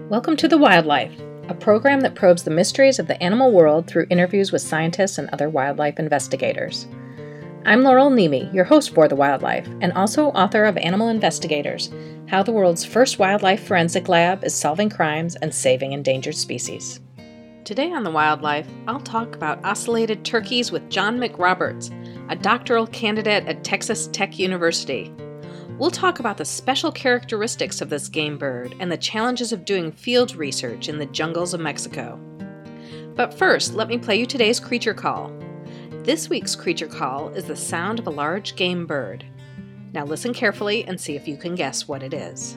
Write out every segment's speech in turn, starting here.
Welcome to The Wildlife, a program that probes the mysteries of the animal world through interviews with scientists and other wildlife investigators. I'm Laurel Nemi, your host for The Wildlife, and also author of Animal Investigators, How the World's First Wildlife Forensic Lab is Solving Crimes and Saving Endangered Species. Today on The Wildlife, I'll talk about ocellated turkeys with John McRoberts, a doctoral candidate at Texas Tech University. We'll talk about the special characteristics of this game bird and the challenges of doing field research in the jungles of Mexico. But first, let me play you today's creature call. This week's creature call is the sound of a large game bird. Now listen carefully and see if you can guess what it is.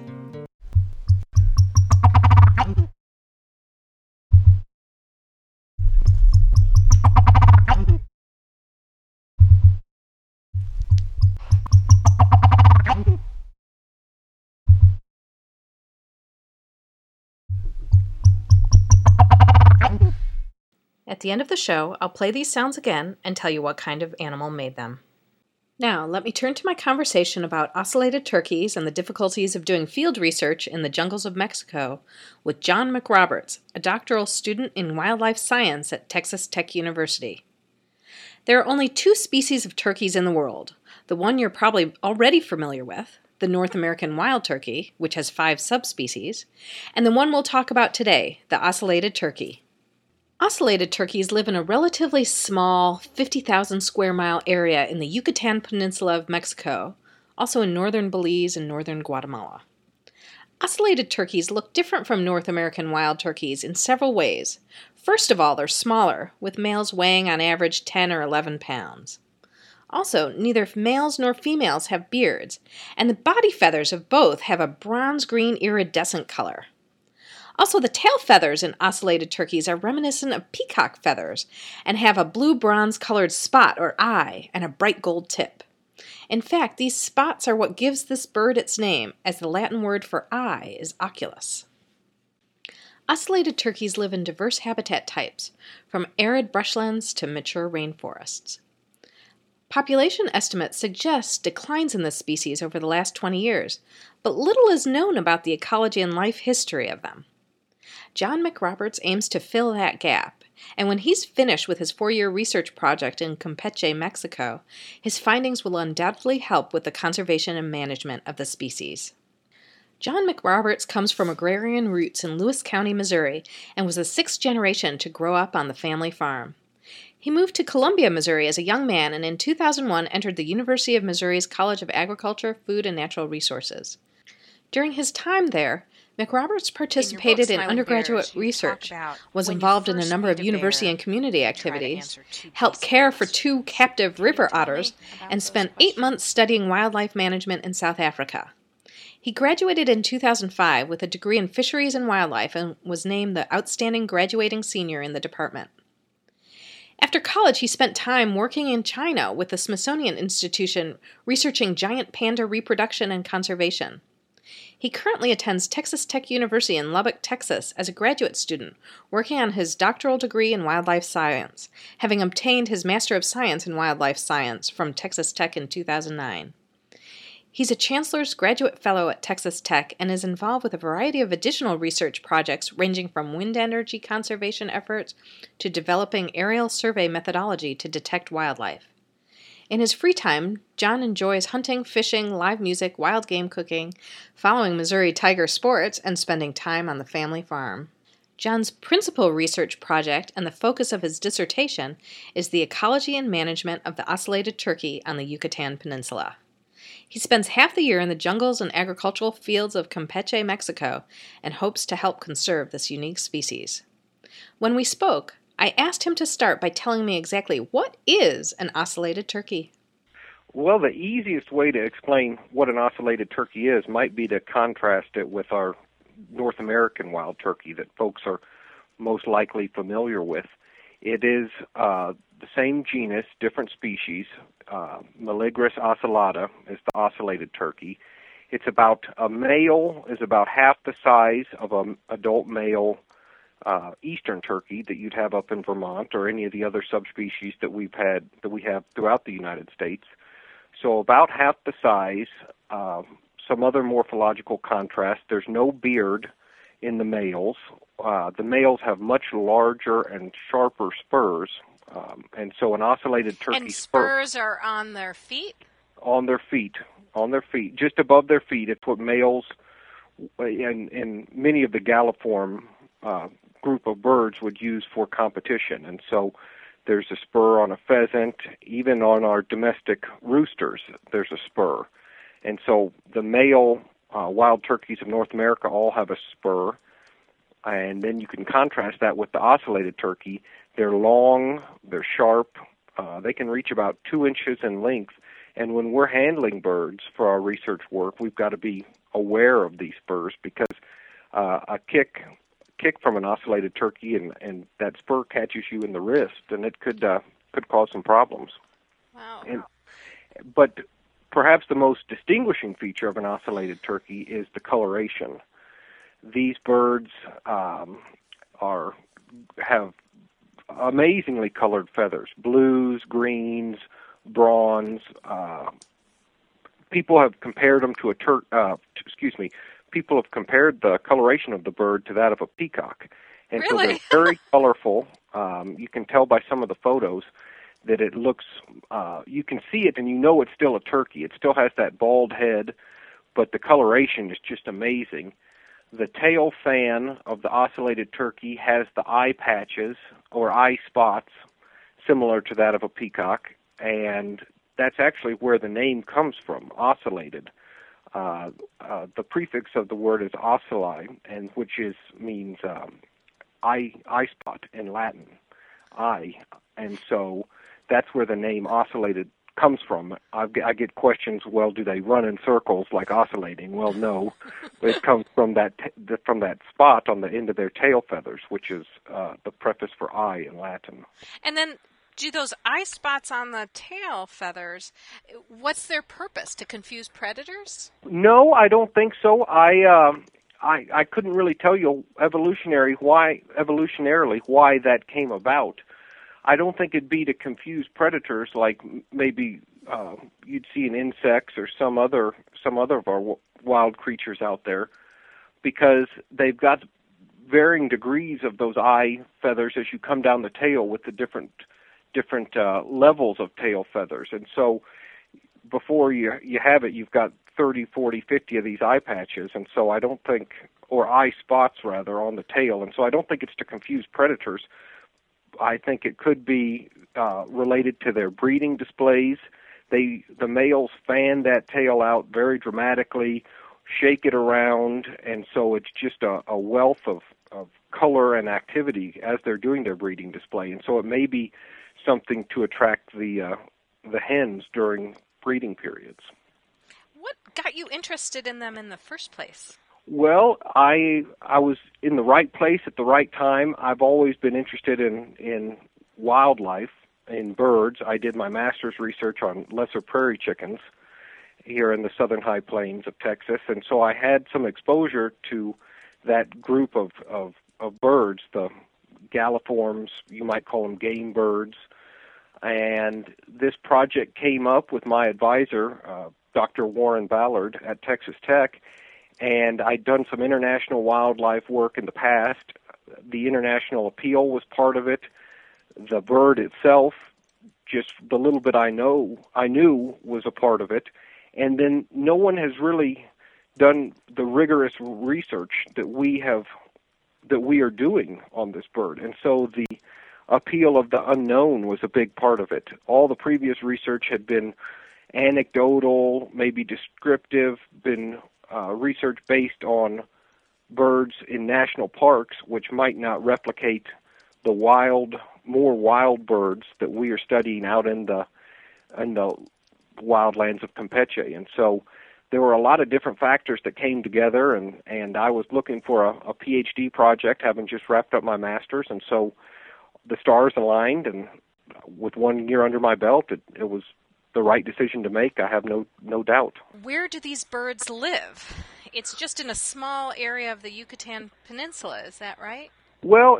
At the end of the show, I'll play these sounds again and tell you what kind of animal made them. Now, let me turn to my conversation about ocellated turkeys and the difficulties of doing field research in the jungles of Mexico with John McRoberts, a doctoral student in wildlife science at Texas Tech University. There are only two species of turkeys in the world, the one you're probably already familiar with, the North American wild turkey, which has 5 subspecies, and the one we'll talk about today, the ocellated turkey. Ocellated turkeys live in a relatively small 50,000 square mile area in the Yucatan Peninsula of Mexico, also in northern Belize and northern Guatemala. Ocellated turkeys look different from North American wild turkeys in several ways. First of all, they're smaller, with males weighing on average 10 or 11 pounds. Also, neither males nor females have beards, and the body feathers of both have a bronze-green iridescent color. Also, the tail feathers in ocellated turkeys are reminiscent of peacock feathers and have a blue-bronze colored spot or eye and a bright gold tip. In fact, these spots are what gives this bird its name, as the Latin word for eye is oculus. Ocellated turkeys live in diverse habitat types, from arid brushlands to mature rainforests. Population estimates suggest declines in this species over the last 20 years, but little is known about the ecology and life history of them. John McRoberts aims to fill that gap, and when he's finished with his 4-year research project in Campeche, Mexico, his findings will undoubtedly help with the conservation and management of the species. John McRoberts comes from agrarian roots in Lewis County, Missouri, and was the 6th generation to grow up on the family farm. He moved to Columbia, Missouri as a young man, and in 2001 entered the University of Missouri's College of Agriculture, Food, and Natural Resources. During his time there, McRoberts participated in undergraduate research, was involved in a number of university and community activities, helped care for 2 captive river otters, and spent 8 months studying wildlife management in South Africa. He graduated in 2005 with a degree in fisheries and wildlife and was named the outstanding graduating senior in the department. After college, he spent time working in China with the Smithsonian Institution researching giant panda reproduction and conservation. He currently attends Texas Tech University in Lubbock, Texas as a graduate student, working on his doctoral degree in wildlife science, having obtained his Master of Science in Wildlife Science from Texas Tech in 2009. He's a Chancellor's Graduate Fellow at Texas Tech and is involved with a variety of additional research projects ranging from wind energy conservation efforts to developing aerial survey methodology to detect wildlife. In his free time, John enjoys hunting, fishing, live music, wild game cooking, following Missouri Tiger sports, and spending time on the family farm. John's principal research project and the focus of his dissertation is the ecology and management of the ocellated turkey on the Yucatan Peninsula. He spends half the year in the jungles and agricultural fields of Campeche, Mexico, and hopes to help conserve this unique species. When we spoke, I asked him to start by telling me exactly what is an ocellated turkey. Well, the easiest way to explain what an ocellated turkey is might be to contrast it with our North American wild turkey that folks are most likely familiar with. It is the same genus, different species. Meleagris ocellata is the ocellated turkey. It's about, a male is about half the size of an adult male eastern turkey that you'd have up in Vermont or any of the other subspecies that we have throughout the United States. So about half the size, some other morphological contrast. There's no beard in the males. The males have much larger and sharper spurs, and so an ocellated turkey and spurs are on their feet? On their feet, just above their feet. It's what males and many of the galliform group of birds would use for competition. And so there's a spur on a pheasant, even on our domestic roosters, there's a spur. And so the male wild turkeys of North America all have a spur, and then you can contrast that with the ocellated turkey. They're long, they're sharp, they can reach about 2 inches in length, and when we're handling birds for our research work, we've got to be aware of these spurs, because a kick from an ocellated turkey and that spur catches you in the wrist, and it could cause some problems. Wow. But perhaps the most distinguishing feature of an ocellated turkey is the coloration. These birds have amazingly colored feathers: blues, greens, bronze. People have compared them to People have compared the coloration of the bird to that of a peacock, and really? So they're very colorful. You can tell by some of the photos that it looks. You can see it, and you know it's still a turkey. It still has that bald head, but the coloration is just amazing. The tail fan of the ocellated turkey has the eye patches or eye spots similar to that of a peacock, and that's actually where the name comes from, ocellated. The prefix of the word is ocelli, and which means eye spot in Latin, eye, and so that's where the name ocellated comes from. I get questions. Well, do they run in circles like oscillating? Well, no, it comes from that spot on the end of their tail feathers, which is the preface for eye in Latin. And then, do those eye spots on the tail feathers, what's their purpose? To confuse predators? No, I don't think so. I couldn't really tell you evolutionarily why that came about. I don't think it'd be to confuse predators like maybe you'd see in insects or some other of our wild creatures out there, because they've got varying degrees of those eye feathers as you come down the tail with the different levels of tail feathers. And so before you have it, you've got 30, 40, 50 of these eye patches, and so I don't think, or eye spots rather, on the tail, and so I don't think it's to confuse predators. I think it could be related to their breeding displays. The males fan that tail out very dramatically, shake it around, and so it's just a wealth of color and activity as they're doing their breeding display. And so it may be something to attract the hens during breeding periods. What got you interested in them in the first place? Well, I was in the right place at the right time. I've always been interested in wildlife, in birds. I did my master's research on lesser prairie chickens here in the southern high plains of Texas, and so I had some exposure to that group of birds, the galliforms, you might call them game birds. And this project came up with my advisor, Dr. Warren Ballard at Texas Tech, and I'd done some international wildlife work in the past. The international appeal was part of it. The bird itself, just the little bit I knew was a part of it. And then no one has really done the rigorous research that we are doing on this bird. And so the appeal of the unknown was a big part of it. All the previous research had been anecdotal, maybe descriptive, been research based on birds in national parks, which might not replicate the more wild birds that we are studying out in the wildlands of Campeche. And so there were a lot of different factors that came together, and I was looking for a PhD project, having just wrapped up my master's, and so the stars aligned, and with 1 year under my belt, it was the right decision to make. I have no doubt. Where do these birds live? It's just in a small area of the Yucatan Peninsula, is that right? Well,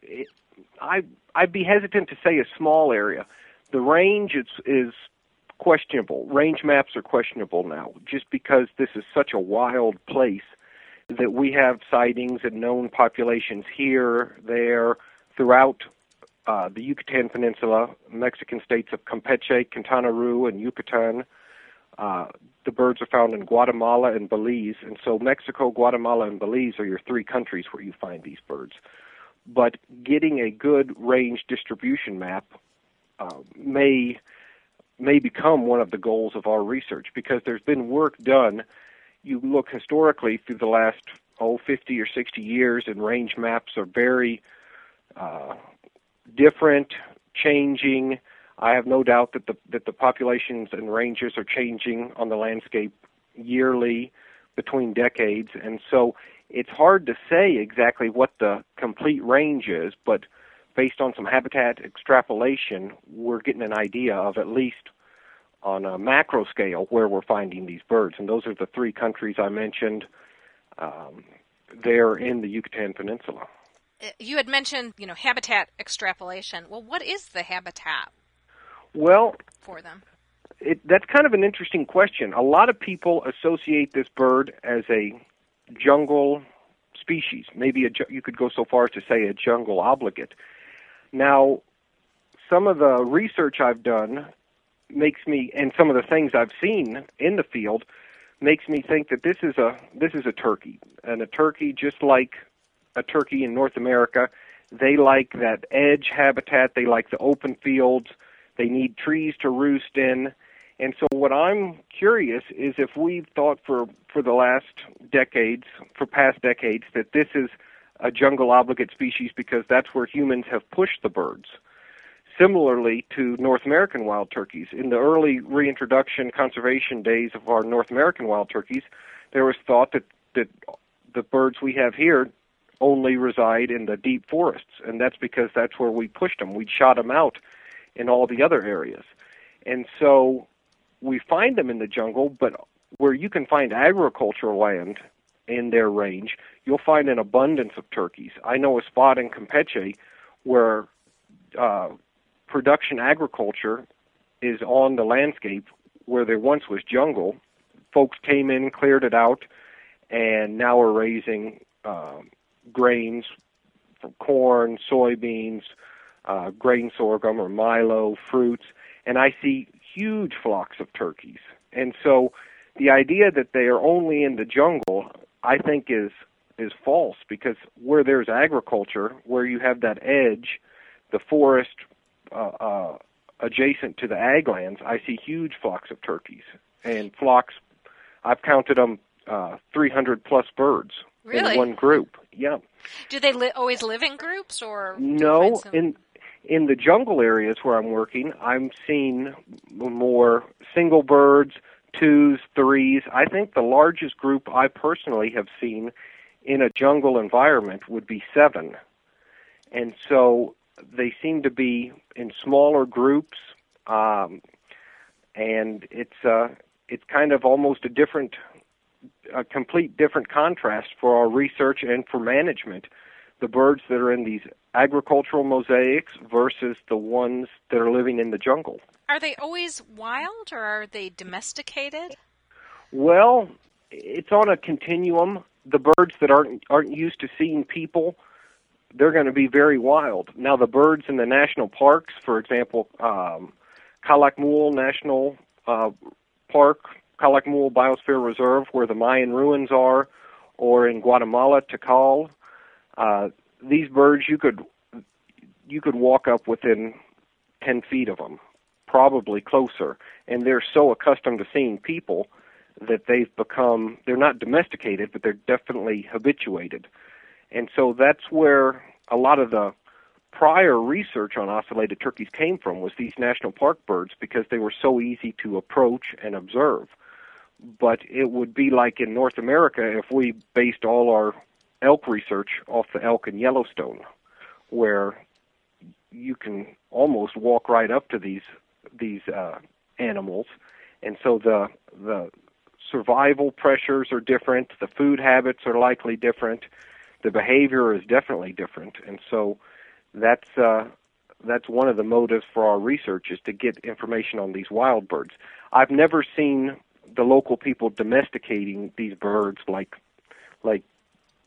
I'd be hesitant to say a small area. The range is questionable. Range maps are questionable now, just because this is such a wild place. that we have sightings and known populations here, there, throughout the Yucatan Peninsula, Mexican states of Campeche, Quintana Roo, and Yucatan. The birds are found in Guatemala and Belize, and so Mexico, Guatemala, and Belize are your three countries where you find these birds. But getting a good range distribution map may become one of the goals of our research, because there's been work done. You look historically through the last 50 or 60 years, and range maps are very different, changing. I have no doubt that the populations and ranges are changing on the landscape yearly between decades, and so it's hard to say exactly what the complete range is, but based on some habitat extrapolation, we're getting an idea of, at least on a macro scale, where we're finding these birds. And those are the three countries I mentioned there in the Yucatan Peninsula. You had mentioned, habitat extrapolation. Well, what is the habitat for them? That's kind of an interesting question. A lot of people associate this bird as a jungle species. Maybe you could go so far as to say a jungle obligate. Now, some of the research I've done and some of the things I've seen in the field makes me think that this is a turkey. And a turkey, just like a turkey in North America, they like that edge habitat, they like the open fields, they need trees to roost in. And so what I'm curious is if we've thought for past decades, that this is a jungle obligate species because that's where humans have pushed the birds. Similarly to North American wild turkeys, in the early reintroduction conservation days of our North American wild turkeys, there was thought that the birds we have here only reside in the deep forests, and that's because that's where we pushed them. We shot them out in all the other areas. And so we find them in the jungle, but where you can find agricultural land in their range, you'll find an abundance of turkeys. I know a spot in Campeche where production agriculture is on the landscape where there once was jungle. Folks came in, cleared it out, and now we're raising grains from corn, soybeans, grain sorghum or milo, fruits, and I see huge flocks of turkeys. And so the idea that they are only in the jungle, I think, is false, because where there's agriculture, where you have that edge, the forest adjacent to the ag lands, I see huge flocks of turkeys. And flocks, I've counted them 300 plus birds. Really? In one group. Yeah. Do they always live in groups, or no? In the jungle areas where I'm working, I'm seeing more single birds, twos, threes. I think the largest group I personally have seen in a jungle environment would be 7. And so they seem to be in smaller groups, and it's kind of almost a complete different contrast for our research and for management. The birds that are in these agricultural mosaics versus the ones that are living in the jungle. Are they always wild, or are they domesticated? Well, it's on a continuum. The birds that aren't used to seeing people, they're going to be very wild. Now, the birds in the national parks, for example, Calakmul National Park, Calakmul Biosphere Reserve, where the Mayan ruins are, or in Guatemala, Tikal, these birds, you could walk up within 10 feet of them, probably closer, and they're so accustomed to seeing people that they're not domesticated, but they're definitely habituated. And so that's where a lot of the prior research on ocellated turkeys came from, was these national park birds, because they were so easy to approach and observe. But it would be like in North America if we based all our elk research off the elk in Yellowstone, where you can almost walk right up to these animals, and so the survival pressures are different, the food habits are likely different, the behavior is definitely different, and so that's one of the motives for our research, is to get information on these wild birds. I've never seen the local people domesticating these birds like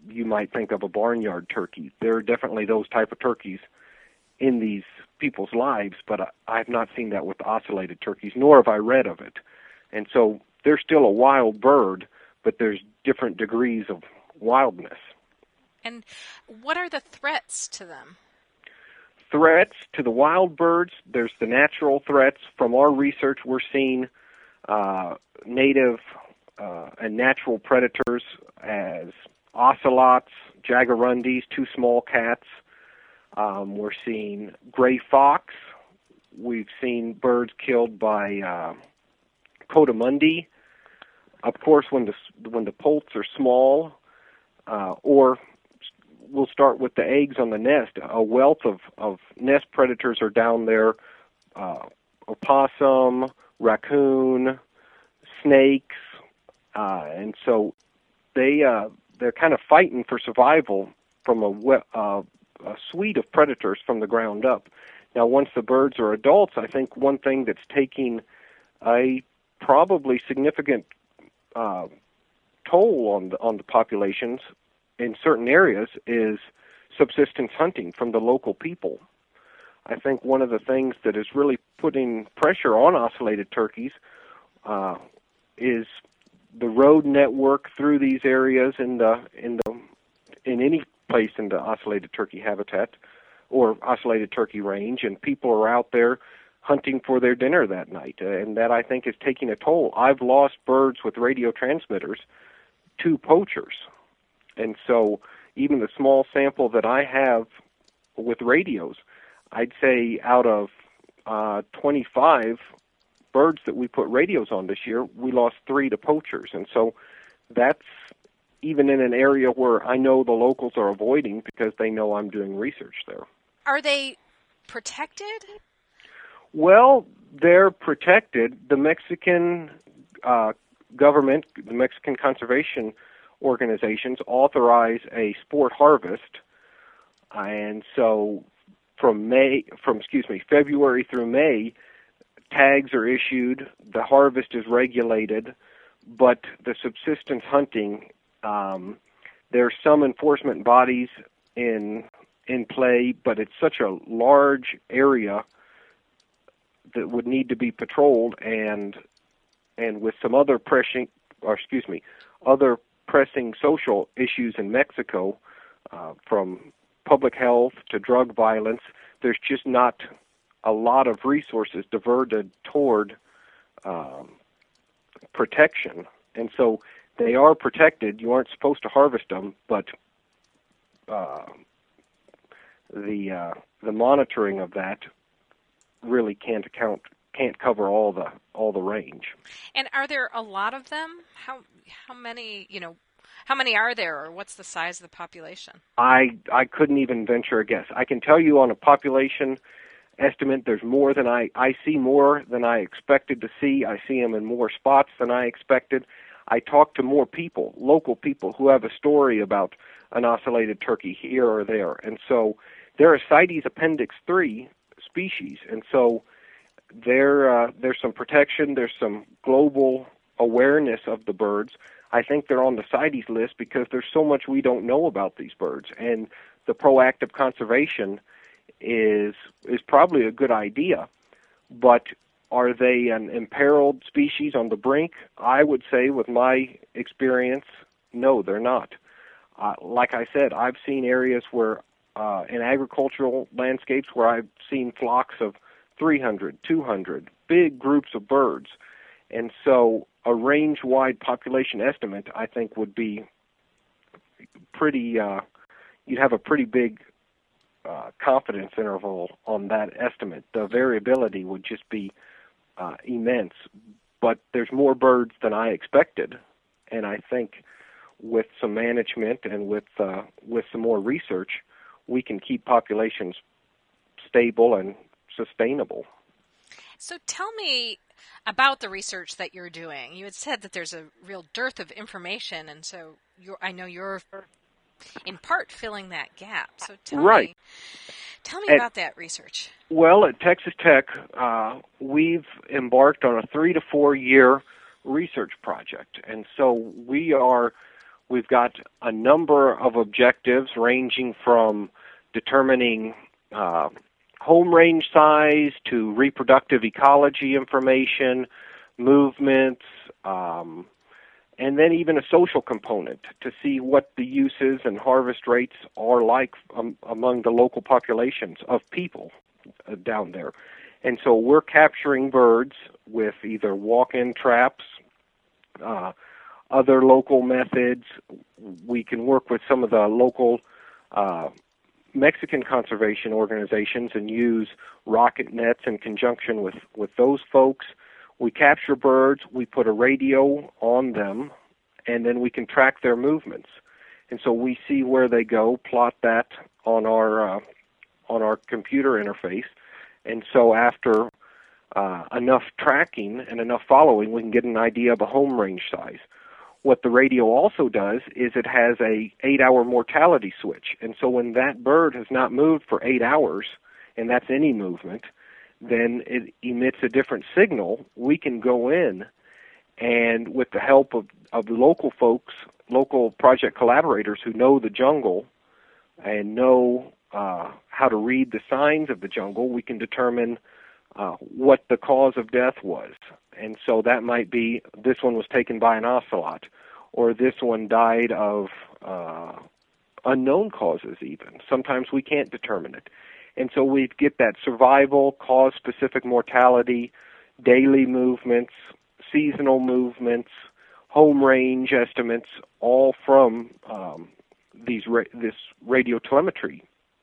you might think of a barnyard turkey. There are definitely those type of turkeys in these people's lives, but I've not seen that with ocellated turkeys, nor have I read of it. And so they're still a wild bird, but there's different degrees of wildness. And what are the threats to them? Threats to the wild birds, there's the natural threats. From our research, we're seeing native and natural predators as ocelots, jaguarundis, two small cats. We're seeing gray fox. We've seen birds killed by coatimundi. Of course, when the poults are small, or we'll start with the eggs on the nest. A wealth of nest predators are down there: opossum, raccoon, snakes, and so they're kind of fighting for survival from a suite of predators from the ground up. Now, once the birds are adults, I think one thing that's taking a probably significant toll on the populations in certain areas is subsistence hunting from the local people. I think one of the things that is really putting pressure on ocellated turkeys is the road network through these areas in any place in the ocellated turkey habitat or ocellated turkey range, and people are out there hunting for their dinner that night, and that I think is taking a toll. I've lost birds with radio transmitters to poachers, and so even the small sample that I have with radios, I'd say out of 25 birds that we put radios on this year, we lost 3 to poachers, and so that's even in an area where I know the locals are avoiding because they know I'm doing research there. Are they protected? Well, they're protected. The Mexican government, the Mexican conservation organizations authorize a sport harvest, and so from February through May, tags are issued, the harvest is regulated, but the subsistence hunting, there are some enforcement bodies in play, but it's such a large area that would need to be patrolled, and with some other pressing social issues in Mexico, from public health to drug violence, there's just not a lot of resources diverted toward protection, and so they are protected. You aren't supposed to harvest them, but the monitoring of that really can't cover all the range. And are there a lot of them? How many? How many are there, or what's the size of the population? I couldn't even venture a guess. I can tell you on a population estimate, there's more than I see more than I expected to see. I see them in more spots than I expected. I talk to more people, local people, who have a story about an ocellated turkey here or there. And so they're a CITES Appendix 3 species. And so there's some protection, there's some global awareness of the birds. I think they're on the CITES list because there's so much we don't know about these birds. And the proactive conservation is probably a good idea, but are they an imperiled species on the brink? I would say, with my experience, no, they're not. Like I said, I've seen areas where, in agricultural landscapes, where I've seen flocks of 300, 200, big groups of birds. And so a range-wide population estimate, I think, would be pretty, you'd have a pretty big confidence interval on that estimate. The variability would just be immense, but there's more birds than I expected, and I think with some management and with some more research, we can keep populations stable and sustainable. So tell me about the research that you're doing. You had said that there's a real dearth of information, and so I know you're in part filling that gap. So tell me about that research. Well, at Texas Tech, we've embarked on a 3 to 4 year research project, and so we are We've got a number of objectives ranging from determining home range size to reproductive ecology information, movements, and then even a social component to see what the uses and harvest rates are like among the local populations of people down there. And so we're capturing birds with either walk-in traps, other local methods. We can work with some of the local Mexican conservation organizations and use rocket nets in conjunction with those folks. We capture birds, we put a radio on them, and then we can track their movements. And so we see where they go, plot that on our computer interface. And so after enough tracking and enough following, we can get an idea of a home range size. What the radio also does is it has a 8-hour mortality switch. And so when that bird has not moved for 8 hours, and that's any movement, then it emits a different signal. We can go in and with the help of local folks, local project collaborators who know the jungle and know how to read the signs of the jungle, we can determine what the cause of death was. And so that might be, this one was taken by an ocelot, or this one died of unknown causes even. Sometimes we can't determine it. And so we get that survival, cause-specific mortality, daily movements, seasonal movements, home range estimates, all from this radio telemetry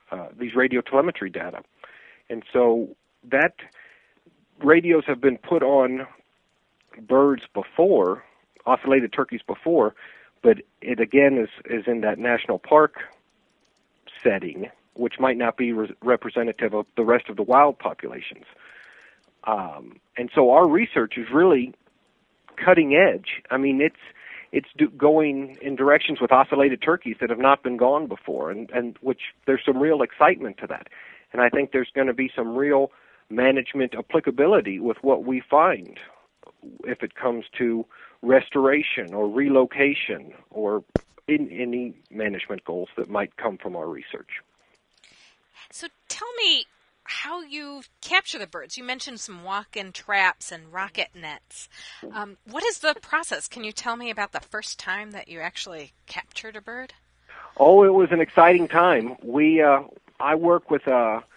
data. And so that radios have been put on birds before, ocellated turkeys before, but it again is in that national park setting, which might not be representative of the rest of the wild populations. And so our research is really cutting edge. I mean, it's going in directions with ocellated turkeys that have not been gone before, and which there's some real excitement to that. And I think there's going to be some real management applicability with what we find if it comes to restoration or relocation or in any management goals that might come from our research. So tell me how you capture the birds. You mentioned some walk-in traps and rocket nets. What is the process? Can you tell me about the first time that you actually captured a bird? Oh, it was an exciting time. I work with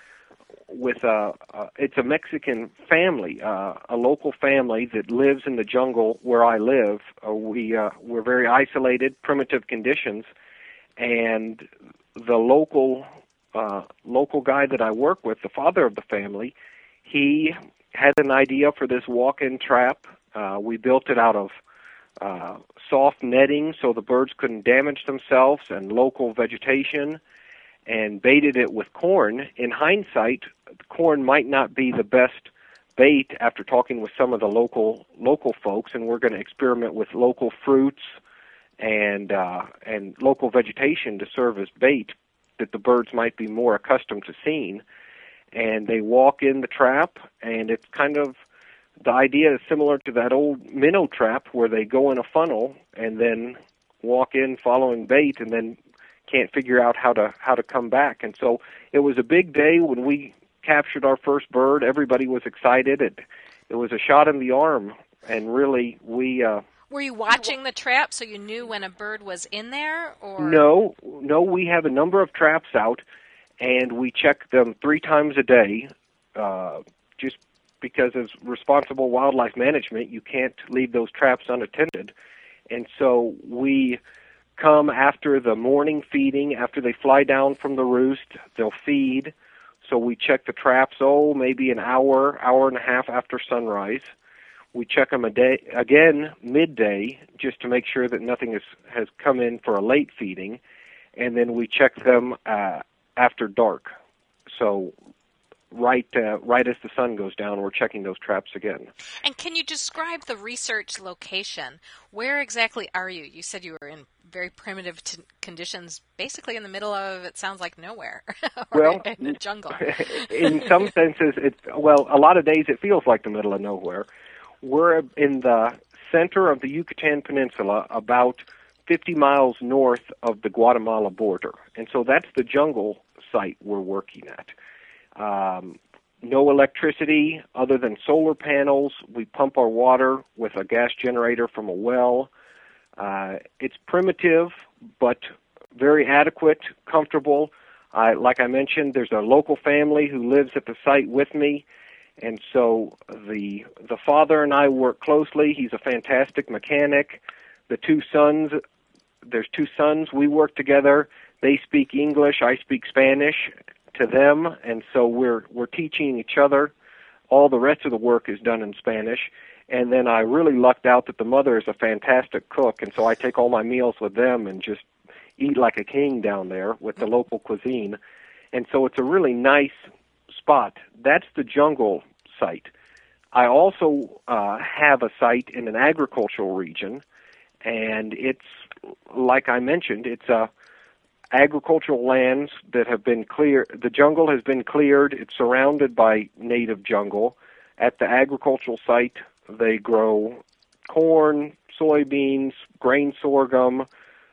it's a Mexican family, a local family that lives in the jungle where I live. We're very isolated, primitive conditions, and the local guy that I work with, the father of the family, he had an idea for this walk-in trap. We built it out of soft netting so the birds couldn't damage themselves and local vegetation, and baited it with corn. In hindsight, corn might not be the best bait after talking with some of the local folks, and we're going to experiment with local fruits and local vegetation to serve as bait that the birds might be more accustomed to seeing. And they walk in the trap, and it's kind of, the idea is similar to that old minnow trap where they go in a funnel and then walk in following bait and then can't figure out how to come back. And so it was a big day when we captured our first bird. Everybody was excited. It was a shot in the arm, and really we... Were you watching the trap so you knew when a bird was in there? Or No, we have a number of traps out, and we check them 3 times a day, just because as responsible wildlife management, you can't leave those traps unattended. And so we come after the morning feeding, after they fly down from the roost, they'll feed. So we check the traps, maybe an hour and a half after sunrise. We check them again midday, just to make sure that nothing has come in for a late feeding. And then we check them after dark. So right as the sun goes down, we're checking those traps again. And can you describe the research location? Where exactly are you? You said you were in very primitive conditions, basically in the middle of, it sounds like, nowhere, well, in the jungle. In some senses, a lot of days it feels like the middle of nowhere. We're in the center of the Yucatan Peninsula, about 50 miles north of the Guatemala border. And so that's the jungle site we're working at. No electricity other than solar panels. We pump our water with a gas generator from a well. It's primitive, but very adequate, comfortable. Like I mentioned, there's a local family who lives at the site with me, and so the father and I work closely. He's a fantastic mechanic. The two sons, there's two sons. We work together. They speak English. I speak Spanish to them, and so we're teaching each other. All the rest of the work is done in Spanish. And then I really lucked out that the mother is a fantastic cook, and so I take all my meals with them and just eat like a king down there with the local cuisine. And so it's a really nice spot. That's the jungle site. I also have a site in an agricultural region, and it's, like I mentioned, it's agricultural lands that have been cleared. The jungle has been cleared. It's surrounded by native jungle. At the agricultural site, they grow corn, soybeans, grain sorghum,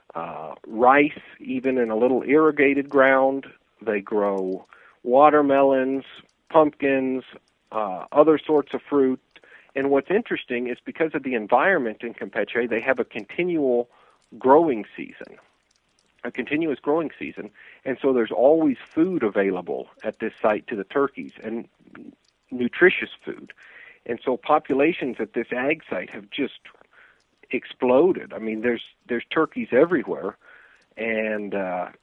rice, even in a little irrigated ground. They grow watermelons, pumpkins, other sorts of fruit. And what's interesting is because of the environment in Campeche, they have a continual growing season, a continuous growing season. And so there's always food available at this site to the turkeys, and nutritious food. And so populations at this ag site have just exploded. I mean, there's turkeys everywhere, and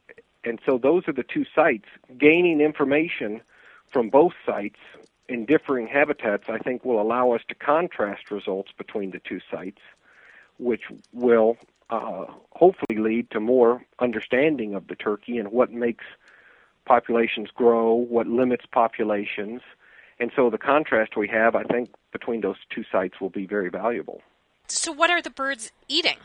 so those are the two sites. Gaining information from both sites in differing habitats, I think, will allow us to contrast results between the two sites, which will hopefully lead to more understanding of the turkey and what makes populations grow, what limits populations. And so the contrast we have, I think, between those two sites will be very valuable. So what are the birds eating?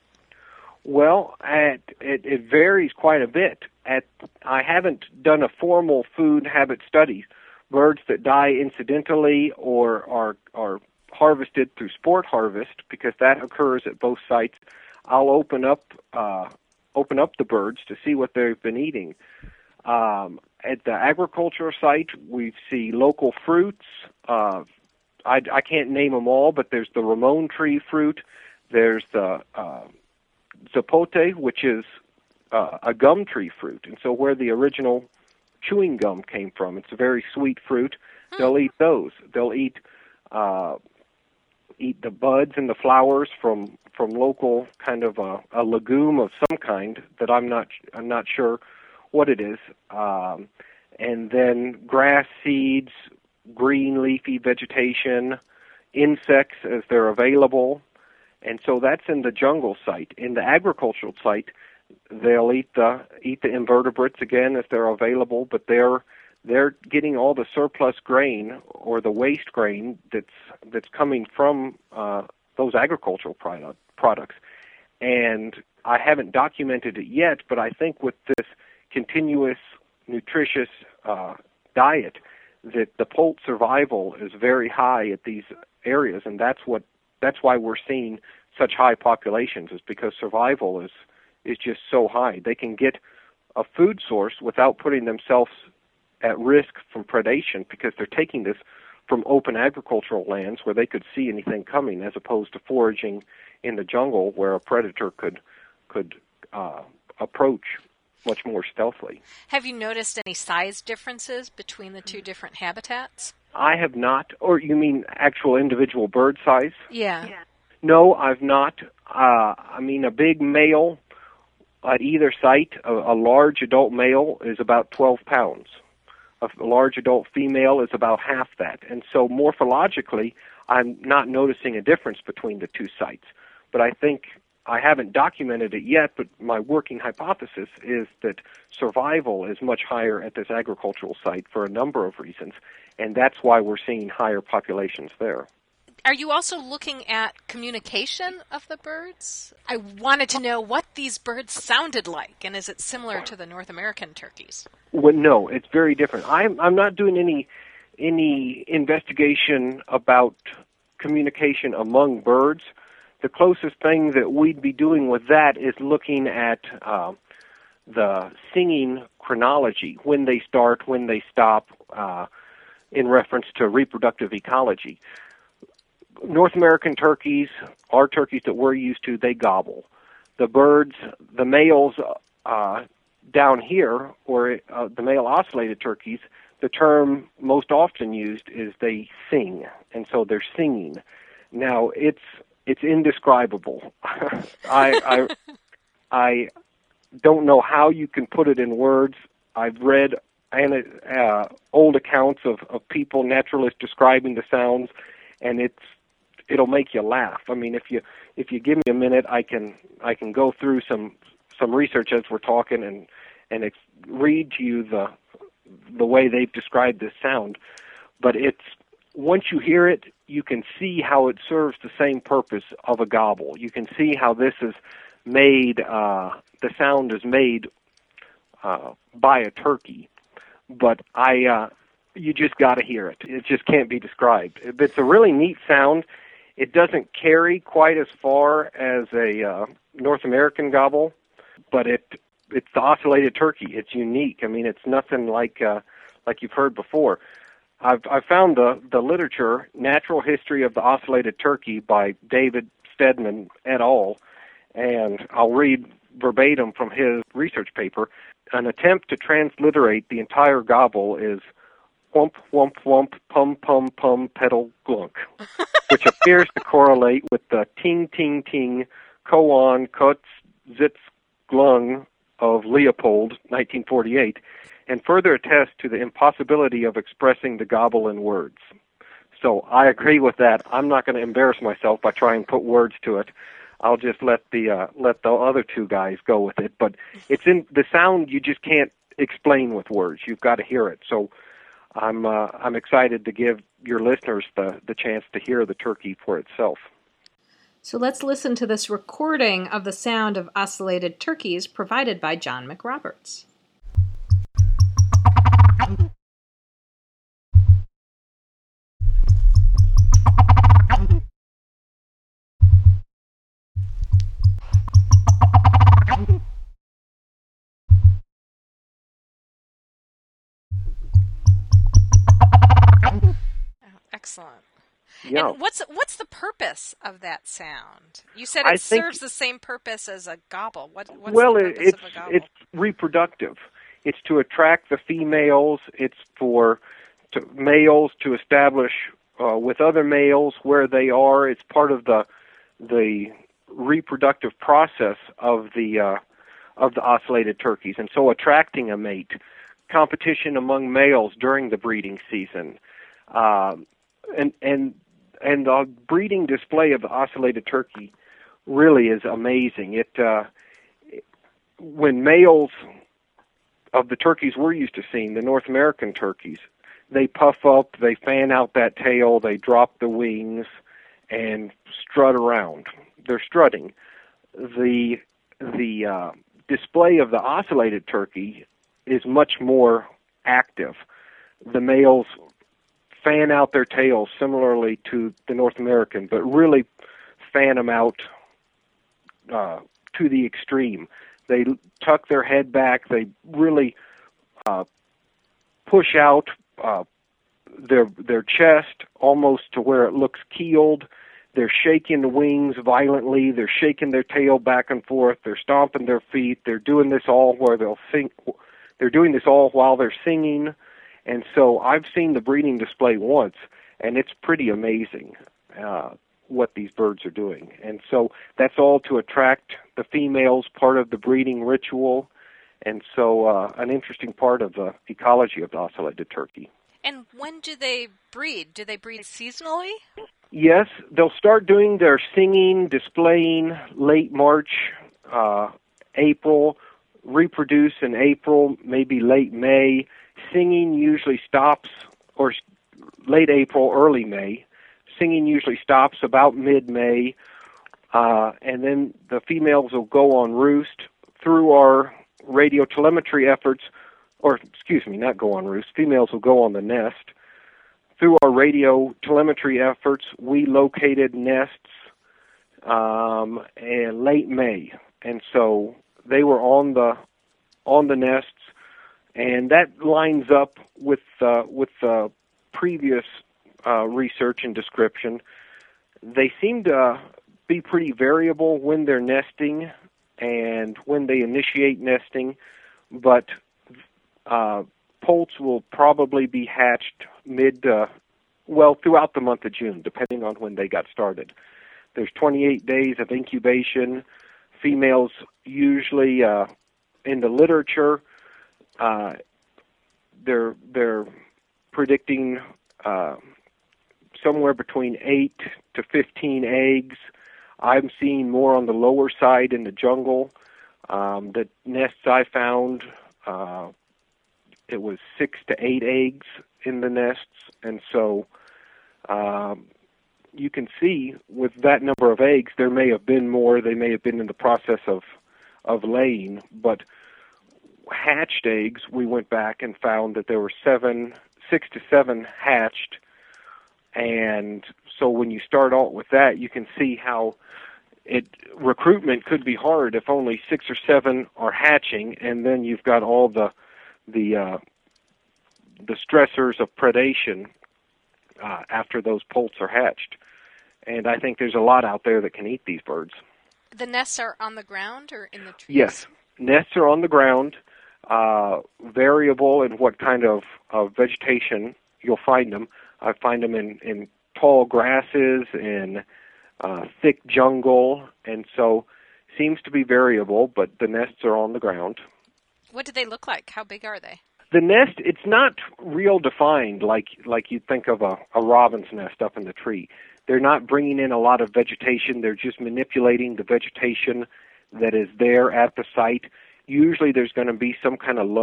Well, it varies quite a bit. I haven't done a formal food habit study. Birds that die incidentally or are harvested through sport harvest, because that occurs at both sites, I'll open up the birds to see what they've been eating. At the agricultural site, we see local fruits. I can't name them all, but there's the Ramon tree fruit. There's the zapote, which is a gum tree fruit. And so where the original chewing gum came from, it's a very sweet fruit. They'll eat those. They'll eat the buds and the flowers from local kind of a legume of some kind that I'm not sure what it is. And then grass seeds, green leafy vegetation, insects as they're available. And so that's in the jungle site. In the agricultural site, they'll eat the invertebrates again as they're available, but they're getting all the surplus grain or the waste grain that's coming from those agricultural products. And I haven't documented it yet, but I think with this continuous nutritious diet, that the poult survival is very high at these areas, and that's why we're seeing such high populations, is because survival is just so high. They can get a food source without putting themselves at risk from predation, because they're taking this from open agricultural lands where they could see anything coming, as opposed to foraging in the jungle where a predator could approach much more stealthily. Have you noticed any size differences between the two different habitats? I have not. Or you mean actual individual bird size? Yeah. No, I've not. I mean, a big male at either site, a large adult male is about 12 pounds. A large adult female is about half that. And so morphologically, I'm not noticing a difference between the two sites. But I think, I haven't documented it yet, but my working hypothesis is that survival is much higher at this agricultural site for a number of reasons, and that's why we're seeing higher populations there. Are you also looking at communication of the birds? I wanted to know what these birds sounded like, and is it similar to the North American turkeys? Well, no, it's very different. I'm not doing any investigation about communication among birds. the closest thing that we'd be doing with that is looking at the singing chronology, when they start, when they stop, in reference to reproductive ecology. North American turkeys, our turkeys that we're used to, they gobble. The birds, the males down here, or the male ocellated turkeys, the term most often used is they sing, and so they're singing. Now, it's indescribable. I don't know how you can put it in words. I've read old accounts of people, naturalists, describing the sounds, and it'll make you laugh. I mean, if you give me a minute, I can go through some research as we're talking and read to you the way they've described this sound. But once you hear it, you can see how it serves the same purpose of a gobble. You can see how this is made. The sound is made by a turkey, but you just got to hear it. It just can't be described. It's a really neat sound. It doesn't carry quite as far as a North American gobble, but it's the ocellated turkey. It's unique. I mean, it's nothing like you've heard before. I've found the literature, Natural History of the Ocellated Turkey by David Stedman et al., and I'll read verbatim from his research paper. An attempt to transliterate the entire gobble is whump, whump, whump, pum, pum, pum, pedal, glunk, which appears to correlate with the ting, ting, ting, koan, kutz, zitz, glung of Leopold, 1948, and further attests to the impossibility of expressing the gobble in words. So I agree with that. I'm not going to embarrass myself by trying to put words to it. I'll just let the other two guys go with it. But it's in the sound you just can't explain with words. You've got to hear it. So I'm excited to give your listeners the chance to hear the turkey for itself. So let's listen to this recording of the sound of ocellated turkeys provided by John McRoberts. Excellent. Yeah. And what's the purpose of that sound? You said it serves the same purpose as a gobble. What's the purpose of a gobble? It's reproductive. It's to attract the females. It's for males to establish with other males where they are. It's part of the reproductive process of the ocellated turkeys, and so attracting a mate, competition among males during the breeding season. And the breeding display of the ocellated turkey really is amazing. When males of the turkeys we're used to seeing, the North American turkeys, they puff up, they fan out that tail, they drop the wings, and strut around. They're strutting. The display of the ocellated turkey is much more active. The males fan out their tails similarly to the North American, but really fan them out to the extreme. They tuck their head back. They really push out their chest almost to where it looks keeled. They're shaking the wings violently. They're shaking their tail back and forth. They're stomping their feet. They're doing this all where they'll sing. They're doing this all while they're singing. And so I've seen the breeding display once, and it's pretty amazing what these birds are doing. And so that's all to attract the females, part of the breeding ritual, and so an interesting part of the ecology of the ocellated turkey. And when do they breed? Do they breed seasonally? Yes, they'll start doing their singing, displaying late March, April, reproduce in April, maybe late May. Singing usually stops, or late April, early May. Singing usually stops about mid-May, and then the females will go on roost through our radio telemetry efforts, or excuse me, not go on roost. Females will go on the nest. Through our radio telemetry efforts, we located nests and late May, and so they were on the nests, and that lines up with previous research and description. They seem to be pretty variable when they're nesting and when they initiate nesting, but poults will probably be hatched throughout the month of June, depending on when they got started. There's 28 days of incubation. Females usually, in the literature, they're predicting somewhere between 8 to 15 eggs. I'm seeing more on the lower side in the jungle. The nests I found, it was 6 to 8 eggs in the nests, and so you can see with that number of eggs, there may have been more. They may have been in the process of laying, but hatched eggs, we went back and found that there were 6 to 7 hatched, and so when you start out with that, you can see how recruitment could be hard if only 6 or 7 are hatching, and then you've got all the stressors of predation after those poults are hatched. And I think there's a lot out there that can eat these birds. The nests are on the ground or in the trees? Yes, nests are on the ground, variable in what kind of vegetation you'll find them. I find them in tall grasses, in thick jungle, and so seems to be variable, but the nests are on the ground. What do they look like? How big are they? The nest, it's not real defined like you'd think of a robin's nest up in the tree. They're not bringing in a lot of vegetation. They're just manipulating the vegetation that is there at the site. Usually there's going to be some kind of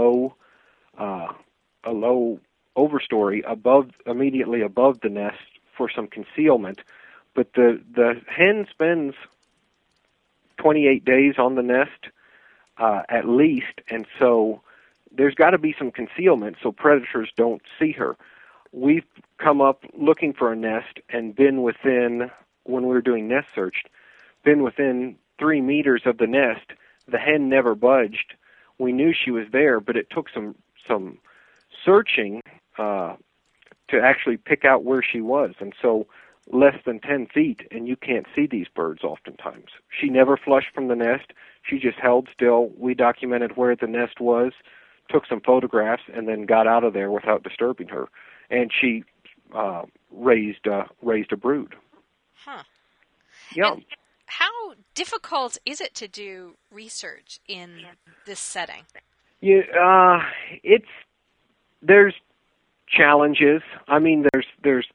a low overstory immediately above the nest for some concealment. But the hen spends 28 days on the nest at least, and so there's got to be some concealment so predators don't see her. We've come up looking for a nest and been within, when we were doing nest search, been within 3 meters of the nest. The hen never budged. We knew she was there, but it took some searching to actually pick out where she was. And so less than 10 feet, and you can't see these birds oftentimes. She never flushed from the nest. She just held still. We documented where the nest was, took some photographs, and then got out of there without disturbing her. And she raised a brood. Huh. Yeah. And how difficult is it to do research in this setting? Yeah, there's challenges. I mean, there's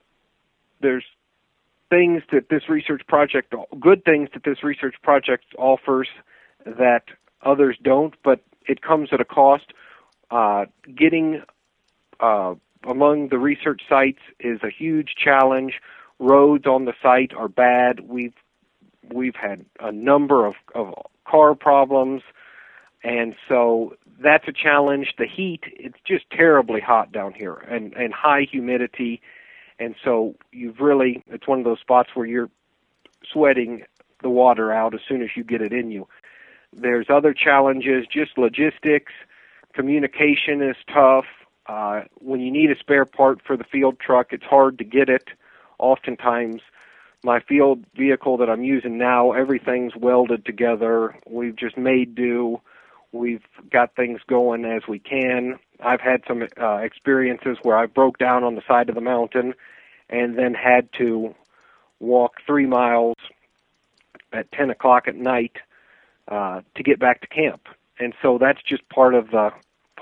things that this research project, good things that this research project offers that others don't, but it comes at a cost. Getting among the research sites is a huge challenge. Roads on the site are bad. We've had a number of car problems, and so that's a challenge. The heat, it's just terribly hot down here, and high humidity, and so it's one of those spots where you're sweating the water out as soon as you get it in you. There's other challenges, just logistics. Communication is tough. When you need a spare part for the field truck, it's hard to get it. Oftentimes, my field vehicle that I'm using now, everything's welded together. We've just made do. We've got things going as we can. I've had some experiences where I broke down on the side of the mountain and then had to walk 3 miles at 10 o'clock at night to get back to camp. And so that's just part of the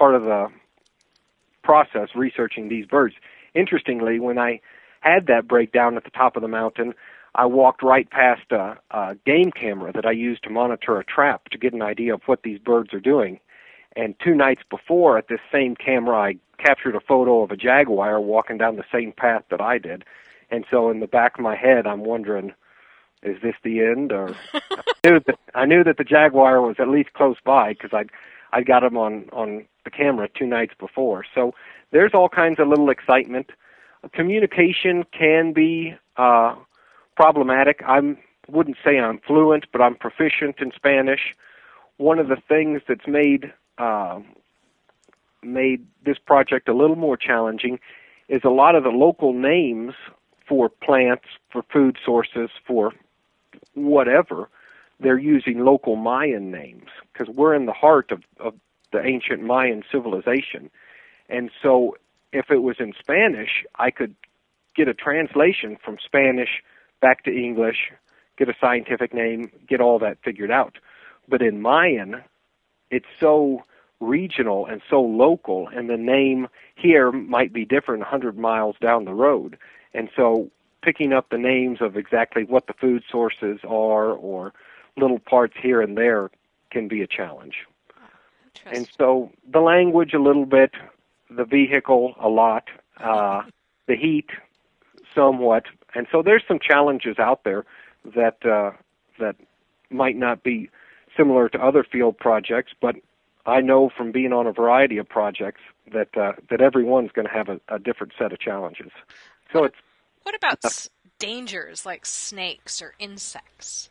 process researching these birds. Interestingly, when I had that breakdown at the top of the mountain, I walked right past a game camera that I used to monitor a trap to get an idea of what these birds are doing. And 2 nights before, at this same camera, I captured a photo of a jaguar walking down the same path that I did. And so in the back of my head, I'm wondering, is this the end? Or I knew that the jaguar was at least close by because I got him on the camera 2 nights before. So there's all kinds of little excitement. Communication can be problematic. I'm wouldn't say I'm fluent, but I'm proficient in Spanish. One of the things that's made this project a little more challenging is a lot of the local names for plants, for food sources, for whatever, they're using local Mayan names because we're in the heart of the ancient Mayan civilization. And so if it was in Spanish, I could get a translation from Spanish back to English, get a scientific name, get all that figured out. But in Mayan, it's so regional and so local, and the name here might be different 100 miles down the road. And so picking up the names of exactly what the food sources are or little parts here and there can be a challenge. And so the language a little bit, the vehicle a lot, the heat somewhat. And so there's some challenges out there that that might not be similar to other field projects, but I know from being on a variety of projects that that everyone's going to have a different set of challenges. So what about dangers like snakes or insects?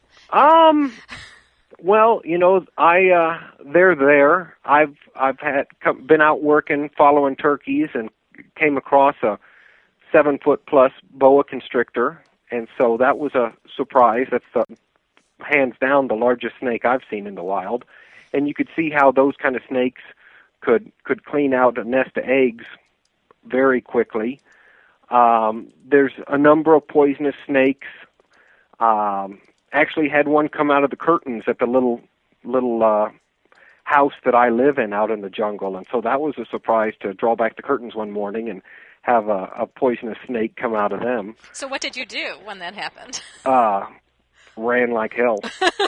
Well, you know, they're there. I've been out working, following turkeys, and came across a 7-foot-plus boa constrictor, and so that was a surprise. That's hands down the largest snake I've seen in the wild, and you could see how those kind of snakes could clean out a nest of eggs very quickly. There's a number of poisonous snakes. Actually had one come out of the curtains at the little house that I live in out in the jungle, and so that was a surprise to draw back the curtains one morning and have a poisonous snake come out of them. So what did you do when that happened? Ran like hell.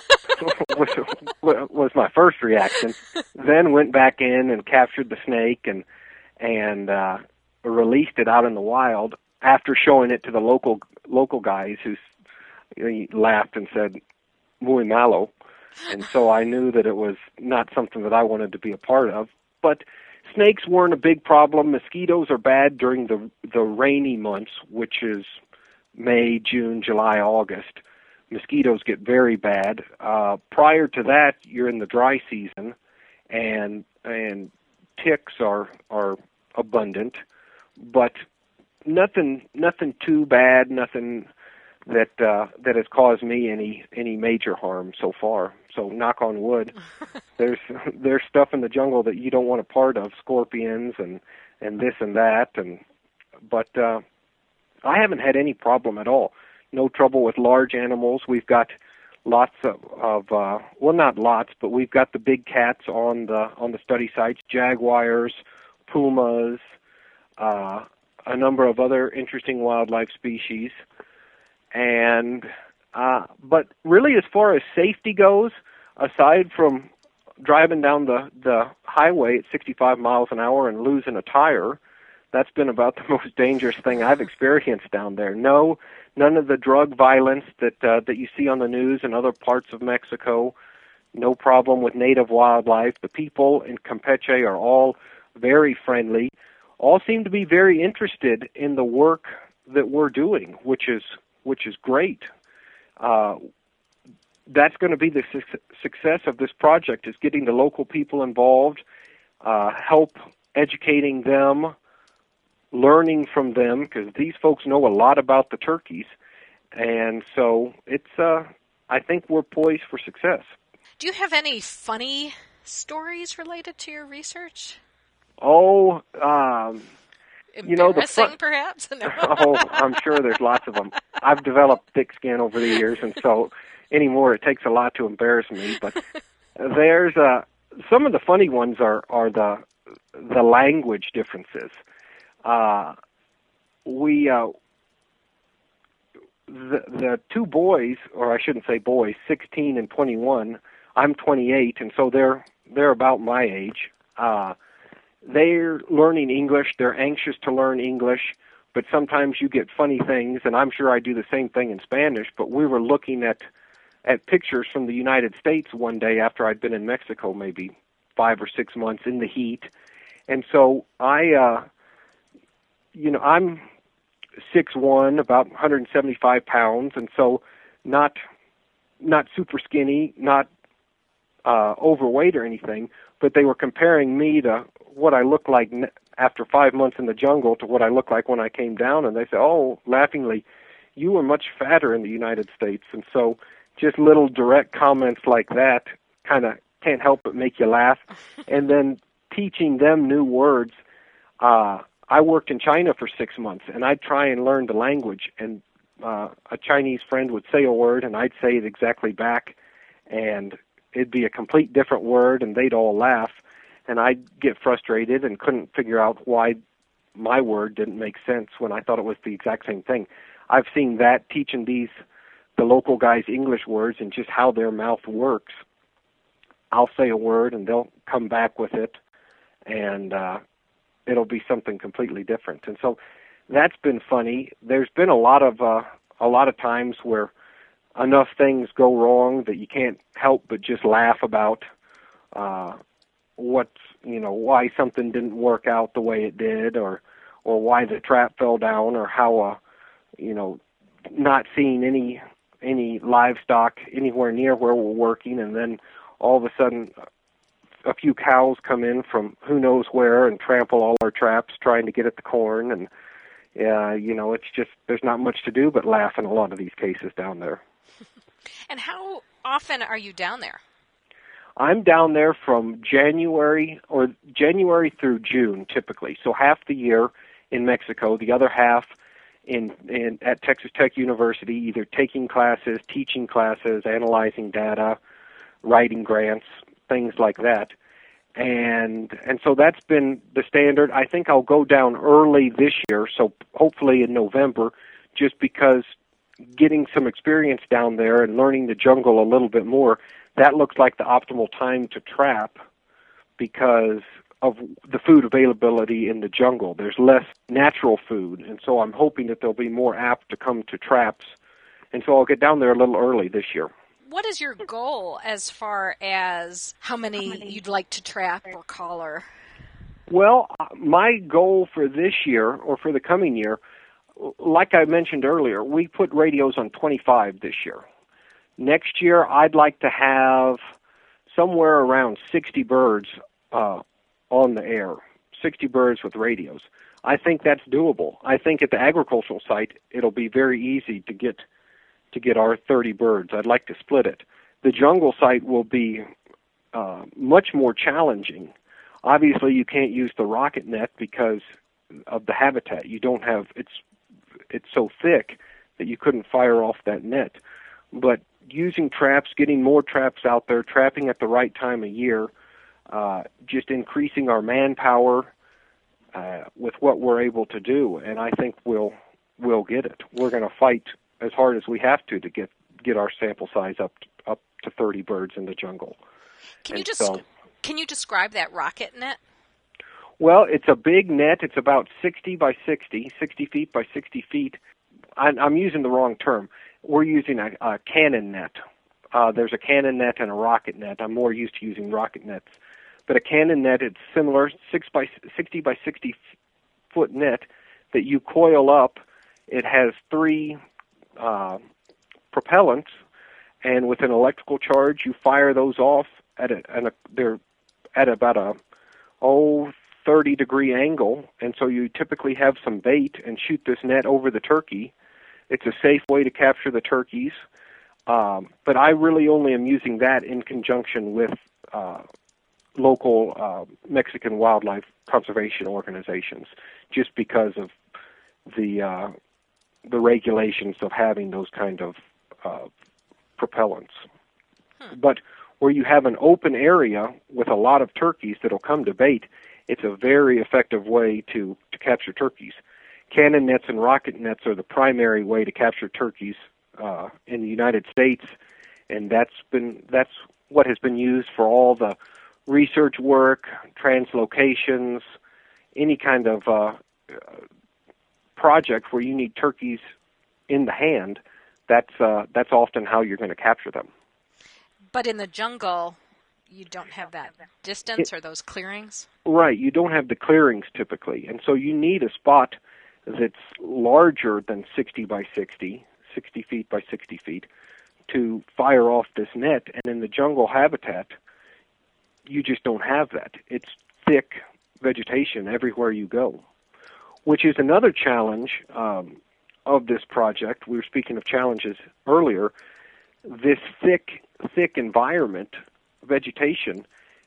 was my first reaction. Then went back in and captured the snake and released it out in the wild after showing it to the local guys who he laughed and said, "Muy malo," and so I knew that it was not something that I wanted to be a part of. But snakes weren't a big problem. Mosquitoes are bad during the rainy months, which is May, June, July, August. Mosquitoes get very bad. Prior to that, you're in the dry season, and ticks are abundant, but nothing too bad. Nothing that has caused me any major harm so far. So knock on wood. There's stuff in the jungle that you don't want a part of, scorpions and this and that, but I haven't had any problem at all. No trouble with large animals. We've got lots of well, not lots, but we've got the big cats on the study sites, jaguars, pumas, a number of other interesting wildlife species. And but really, as far as safety goes, aside from driving down the highway at 65 miles an hour and losing a tire, that's been about the most dangerous thing I've experienced down there. None of the drug violence that you see on the news in other parts of Mexico. No problem with native wildlife. The people in Campeche are all very friendly. All seem to be very interested in the work that we're doing, which is great. That's going to be the success of this project, is getting the local people involved, help educating them, learning from them, because these folks know a lot about the turkeys. And so I think we're poised for success. Do you have any funny stories related to your research? Oh, embarrassing, perhaps? No. Oh, I'm sure there's lots of them. I've developed thick skin over the years, and so anymore it takes a lot to embarrass me. But there's some of the funny ones are the language differences. The two boys, or I shouldn't say boys, 16 and 21. I'm 28, and so they're about my age. They're learning English. They're anxious to learn English, but sometimes you get funny things, and I'm sure I do the same thing in Spanish, but we were looking at pictures from the United States one day after I'd been in Mexico maybe 5 or 6 months in the heat. And so I'm 6'1", about 175 pounds, and so not not super skinny, not overweight or anything, but they were comparing me to what I looked like after 5 months in the jungle to what I looked like when I came down, and they said, oh, laughingly, you were much fatter in the United States. And so just little direct comments like that kind of can't help but make you laugh. And then teaching them new words. I worked in China for 6 months, and I'd try and learn the language, and a Chinese friend would say a word, and I'd say it exactly back, and it'd be a complete different word, and they'd all laugh, and I'd get frustrated and couldn't figure out why my word didn't make sense when I thought it was the exact same thing. I've seen that teaching the local guys English words and just how their mouth works. I'll say a word, and they'll come back with it, and it'll be something completely different. And so that's been funny. There's been a lot of times where enough things go wrong that you can't help but just laugh about why something didn't work out the way it did, or why the trap fell down, or how not seeing any livestock anywhere near where we're working, and then all of a sudden a few cows come in from who knows where and trample all our traps trying to get at the corn, and it's just, there's not much to do but laugh in a lot of these cases down there. And how often are you down there? I'm down there from January through June typically. So half the year in Mexico, the other half at Texas Tech University, either taking classes, teaching classes, analyzing data, writing grants, things like that. And so that's been the standard. I think I'll go down early this year, so hopefully in November, just because getting some experience down there and learning the jungle a little bit more, that looks like the optimal time to trap because of the food availability in the jungle. There's less natural food, and so I'm hoping that they'll be more apt to come to traps. And so I'll get down there a little early this year. What is your goal as far as how many you'd like to trap or collar? Well, my goal for this year, or for the coming year, like I mentioned earlier, we put radios on 25 this year. Next year, I'd like to have somewhere around 60 birds on the air, 60 birds with radios. I think that's doable. I think at the agricultural site, it'll be very easy to get our 30 birds. I'd like to split it. The jungle site will be much more challenging. Obviously, you can't use the rocket net because of the habitat. You don't have, it's so thick that you couldn't fire off that net. But using traps, getting more traps out there, trapping at the right time of year, just increasing our manpower with what we're able to do, and I think we'll get it. We're going to fight as hard as we have to get our sample size up to 30 birds in the jungle. Can you describe that rocket net? Well, it's a big net. It's about 60 by 60, 60 feet by 60 feet. I'm using the wrong term. We're using a cannon net. There's a cannon net and a rocket net. I'm more used to using rocket nets. But a cannon net, it's similar, 60 by 60 foot net that you coil up. It has 3 propellants, and with an electrical charge, you fire those off they're at about a 30-degree angle, and so you typically have some bait and shoot this net over the turkey. It's a safe way to capture the turkeys, but I really only am using that in conjunction with local Mexican wildlife conservation organizations, just because of the regulations of having those kind of propellants. But where you have an open area with a lot of turkeys that'll come to bait, it's a very effective way to capture turkeys. Cannon nets and rocket nets are the primary way to capture turkeys in the United States, and that's what has been used for all the research work, translocations, any kind of project where you need turkeys in the hand. That's often how you're going to capture them. But in the jungle, you don't have that distance or those clearings? Right, you don't have the clearings typically, and so you need a spot that's larger than 60 by 60, 60 feet by 60 feet, to fire off this net, and in the jungle habitat, you just don't have that. It's thick vegetation everywhere you go, which is another challenge of this project. We were speaking of challenges earlier. This thick environment, vegetation,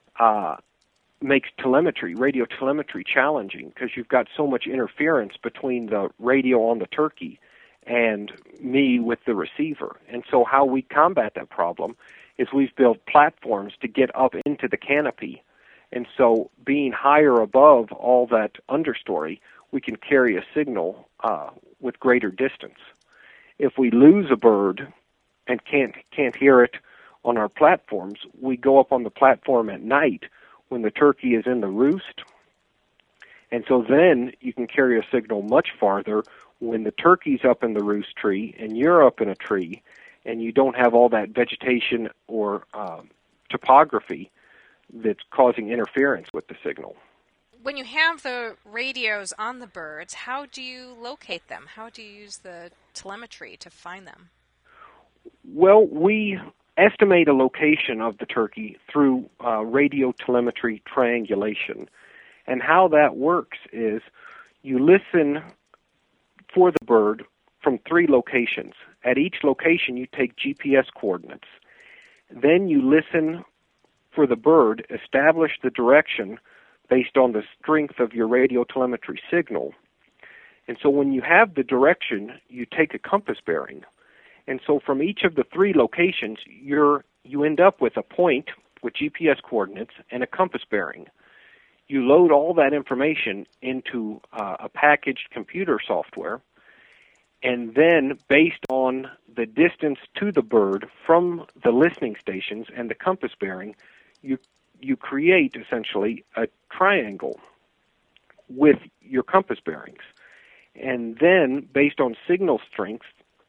makes radio telemetry challenging because you've got so much interference between the radio on the turkey and me with the receiver. And so how we combat that problem is we've built platforms to get up into the canopy. And so being higher above all that understory, we can carry a signal with greater distance. If we lose a bird and can't hear it on our platforms, we go up on the platform at night when the turkey is in the roost. And so then you can carry a signal much farther when the turkey's up in the roost tree and you're up in a tree and you don't have all that vegetation or topography that's causing interference with the signal. When you have the radios on the birds, how do you locate them? How do you use the telemetry to find them? Well, we estimate a location of the turkey through radio telemetry triangulation. And how that works is you listen for the bird from 3 locations. At each location, you take GPS coordinates. Then you listen for the bird, establish the direction based on the strength of your radio telemetry signal. And so when you have the direction, you take a compass bearing. And so from each of the 3 locations, you end up with a point with GPS coordinates and a compass bearing. You load all that information into a packaged computer software, and then based on the distance to the bird from the listening stations and the compass bearing, you create essentially a triangle with your compass bearings. And then based on signal strength,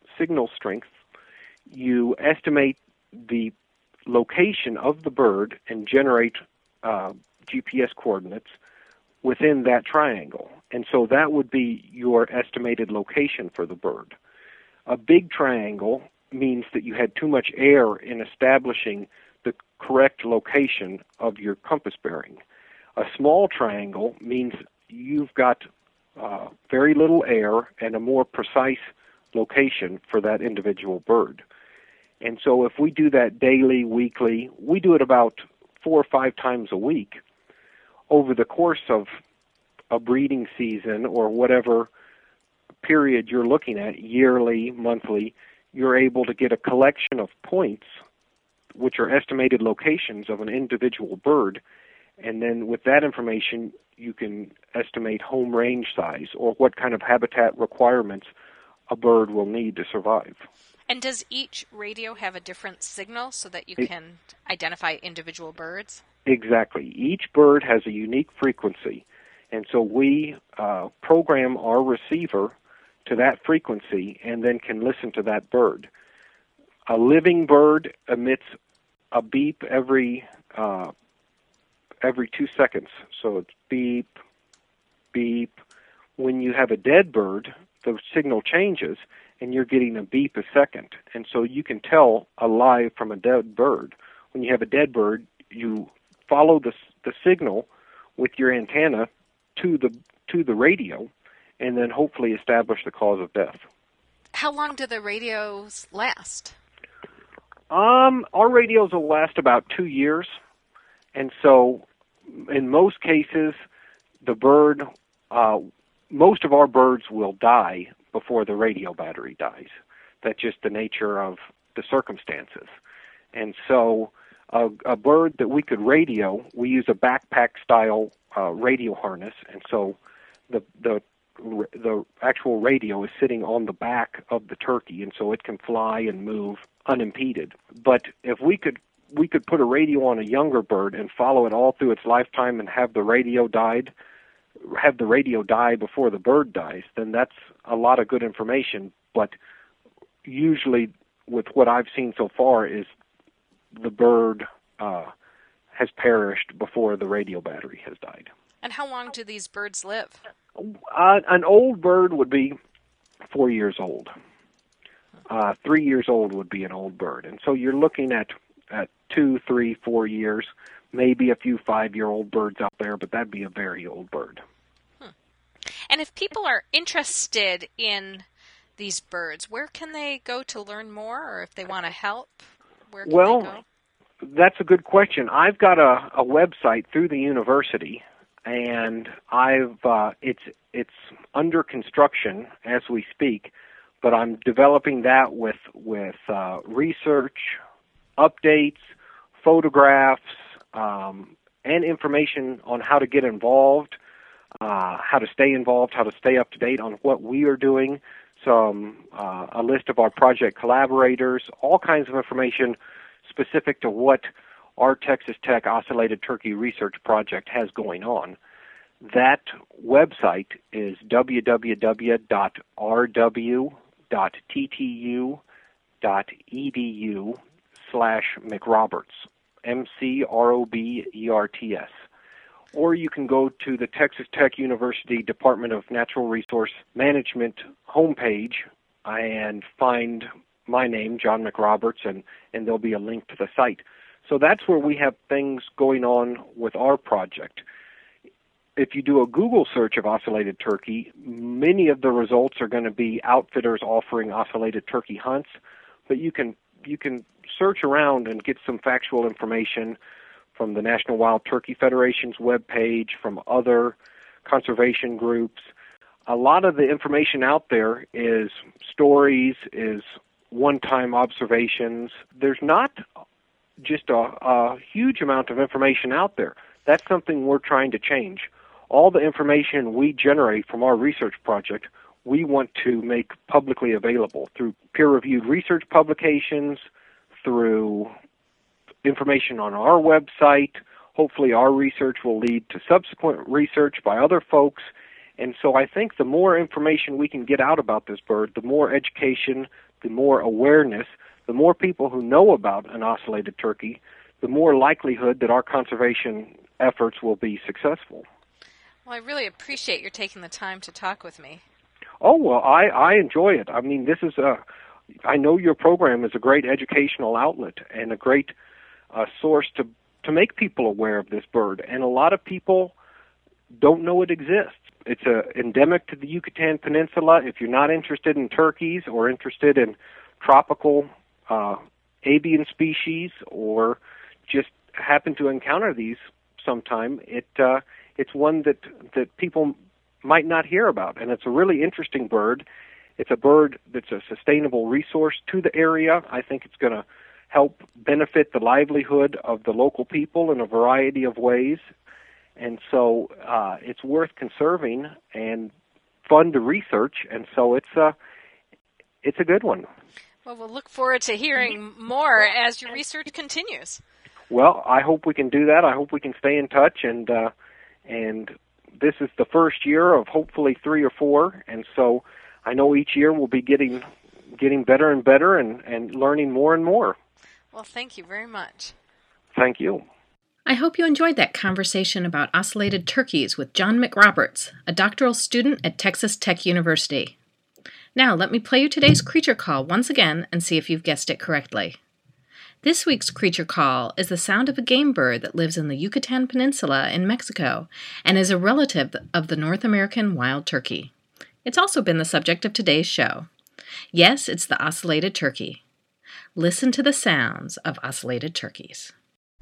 you estimate the location of the bird and generate GPS coordinates within that triangle. And so that would be your estimated location for the bird. A big triangle means that you had too much air in establishing the correct location of your compass bearing. A small triangle means you've got very little air and a more precise location for that individual bird. And so if we do that daily, weekly, we do it about 4 or 5 times a week. Over the course of a breeding season or whatever period you're looking at, yearly, monthly, you're able to get a collection of points, which are estimated locations of an individual bird, and then with that information, you can estimate home range size or what kind of habitat requirements a bird will need to survive. And does each radio have a different signal so that you can identify individual birds? Exactly. Each bird has a unique frequency, and so we program our receiver to that frequency and then can listen to that bird. A living bird emits a beep every 2 seconds. So it's beep, beep. When you have a dead bird, the signal changes and you're getting a beep a second. And so you can tell a live from a dead bird. When you have a dead bird, you follow the signal with your antenna to the radio and then hopefully establish the cause of death. How long do the radios last? Our radios will last about 2 years. And so in most cases, the bird, most of our birds will die before the radio battery dies. That's just the nature of the circumstances. And so a bird that we could radio, we use a backpack-style radio harness, and so the actual radio is sitting on the back of the turkey, and so it can fly and move unimpeded. But if we could put a radio on a younger bird and follow it all through its lifetime and have the radio die before the bird dies, then that's a lot of good information. But usually with what I've seen so far is the bird has perished before the radio battery has died. And how long do these birds live? An old bird would be 4 years old. 3 years old would be an old bird. And so you're looking at 2, 3, 4 years, maybe a few 5-year-old birds out there, but that'd be a very old bird. And if people are interested in these birds, where can they go to learn more, or if they want to help, where can they go? That's a good question. I've got a website through the university, and it's under construction as we speak, but I'm developing that with research, updates, photographs, and information on how to get involved, how to stay involved, how to stay up to date on what we are doing, a list of our project collaborators, all kinds of information specific to what our Texas Tech Ocellated Turkey Research Project has going on. That website is www.rw.ttu.edu/McRoberts, McRoberts. Or you can go to the Texas Tech University Department of Natural Resource Management homepage and find my name, John McRoberts, and there'll be a link to the site. So that's where we have things going on with our project. If you do a Google search of ocellated turkey, many of the results are going to be outfitters offering ocellated turkey hunts, but you can search around and get some factual information from the National Wild Turkey Federation's webpage, from other conservation groups. A lot of the information out there is stories, is one-time observations. There's not just a huge amount of information out there. That's something we're trying to change. All the information we generate from our research project, we want to make publicly available through peer-reviewed research publications, through information on our website. Hopefully our research will lead to subsequent research by other folks. And so I think the more information we can get out about this bird, the more education, the more awareness, the more people who know about an ocellated turkey, the more likelihood that our conservation efforts will be successful. Well, I really appreciate your taking the time to talk with me. Oh, well, I enjoy it. I mean, I know your program is a great educational outlet and a great source to make people aware of this bird. And a lot of people don't know it exists. It's endemic to the Yucatan Peninsula. If you're not interested in turkeys or interested in tropical avian species, or just happen to encounter these sometime, it's one that people might not hear about. And it's a really interesting bird. It's a bird that's a sustainable resource to the area. I think it's going to help benefit the livelihood of the local people in a variety of ways. And so it's worth conserving and fun to research, and so it's a good one. Well, we'll look forward to hearing more as your research continues. Well, I hope we can do that. I hope we can stay in touch, and this is the first year of hopefully 3 or 4, and so I know each year we'll be getting better and better and learning more and more. Well, thank you very much. Thank you. I hope you enjoyed that conversation about ocellated turkeys with John McRoberts, a doctoral student at Texas Tech University. Now, let me play you today's creature call once again and see if you've guessed it correctly. This week's creature call is the sound of a game bird that lives in the Yucatan Peninsula in Mexico and is a relative of the North American wild turkey. It's also been the subject of today's show. Yes, it's the ocellated turkey. Listen to the sounds of ocellated turkeys.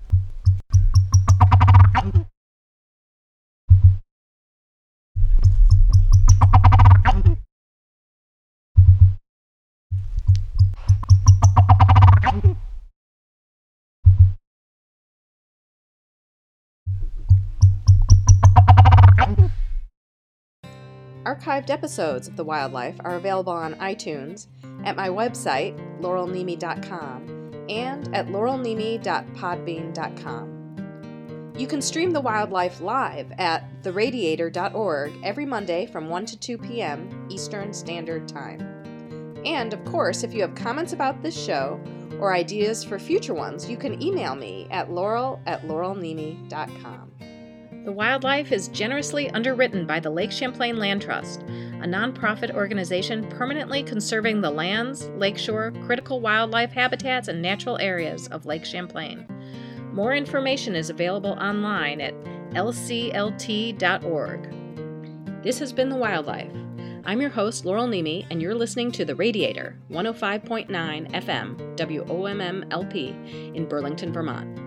Archived episodes of The Wildlife are available on iTunes, at my website, laurelnemi.com, and at laurelnemi.podbean.com. You can stream The Wildlife live at theradiator.org every Monday from 1 to 2 p.m. Eastern Standard Time. And, of course, if you have comments about this show or ideas for future ones, you can email me at laurel@laurelnemi.com. The Wildlife is generously underwritten by the Lake Champlain Land Trust, a nonprofit organization permanently conserving the lands, lakeshore, critical wildlife habitats, and natural areas of Lake Champlain. More information is available online at lclt.org. This has been The Wildlife. I'm your host, Laurel Nemi, and you're listening to The Radiator, 105.9 FM, WOMM-LP, in Burlington, Vermont.